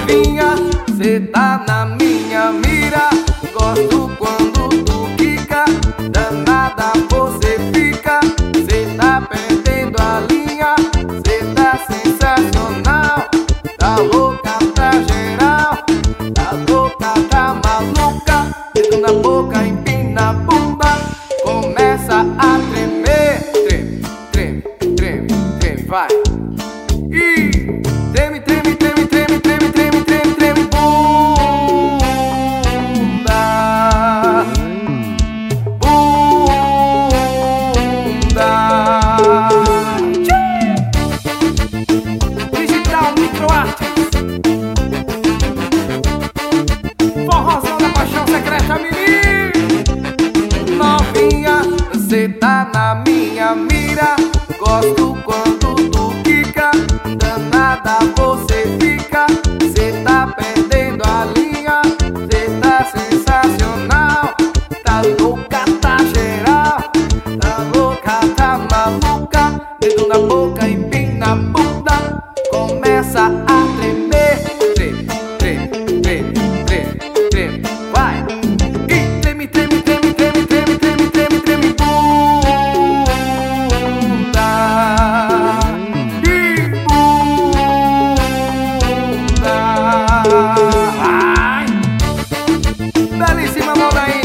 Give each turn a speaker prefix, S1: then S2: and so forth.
S1: Novinha, cê tá na minha mira. Gosto quando tu quica, danada você fica. Cê tá perdendo a linha, cê tá sensacional. Tá louca, tá geral, tá louca, tá maluca. Dedo na boca, empina a bunda, começa a tremer. Treme, treme, treme, treme, vai. E treme, treme, treme, treme, treme, treme, treme, treme, bunda, bunda. Digital Microartes, forrozão da paixão secreta, menino. Novinha, cê tá na minha mira. Gosto quando tu quica, danada você fica. Cê tá perdendo a linha, cê tá sensacional. Tá louca, tá geral, tá louca, tá maluca. Dedo na boca, empina a bunda, começa a tremer. Treme, treme, treme, treme, treme, vai. E treme, treme, treme, treme, treme, treme, treme, treme, bunda. E bunda. Vai. Belíssima moda aí.